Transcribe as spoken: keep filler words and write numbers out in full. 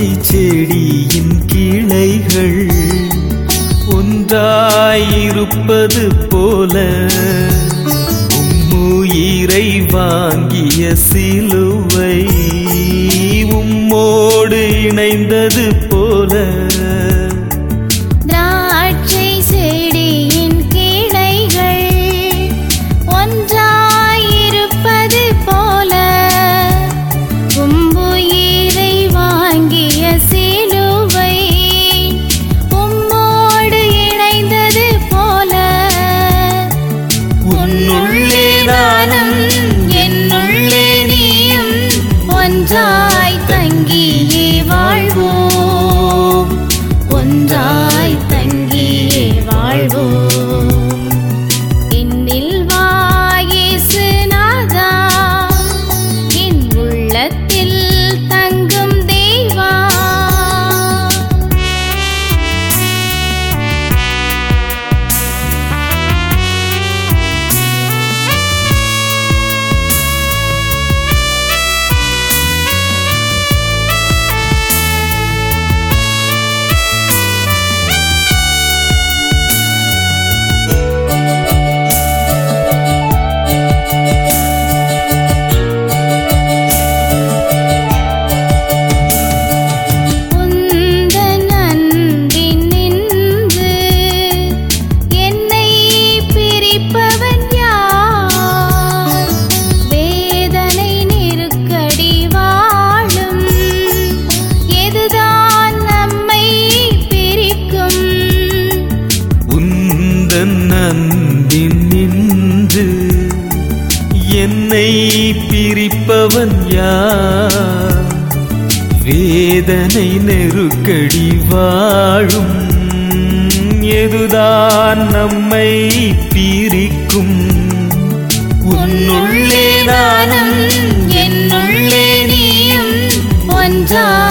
திராட்சை செடியின் கிளைகள் ஒன்றாயிருப்பது போல உம்முயிரை வாங்கிய சிலுவை உம்மோடு இணைந்தது போல திராட்சை செடியின் கிளைகள் ஒன்றாயிருப்பது போல உம்முயிரை வாங்கிய சிலுவை உம்மோடு இணைந்தது போல உன்னுள்ளே நானும் என்னுள்ளே நீயும் ஒன்றாய் தங்கியே வாழ்வோம் ஒன்றாய் தங்கியே வாழ்வோம் என்னில் வா இயேசு நாதா என் உள்ளத்தில் தங்கும் தேவா உந்தன் அன்பில் நின்று என்னை பிரிப்பவன் யார் வேதனை நெருக்கடி வாழும் எதுதான் நம்மை பிரிக்கும் உந்தன் அன்பில் நின்று என்னை பிரிப்பவன் யார் வேதனை நெருக்கடி வாழும் எதுதான் நம்மை பிரிக்கும் உன்னுள்ளே நானும் என்னுள்ளே நீயும் ஒன்றாய்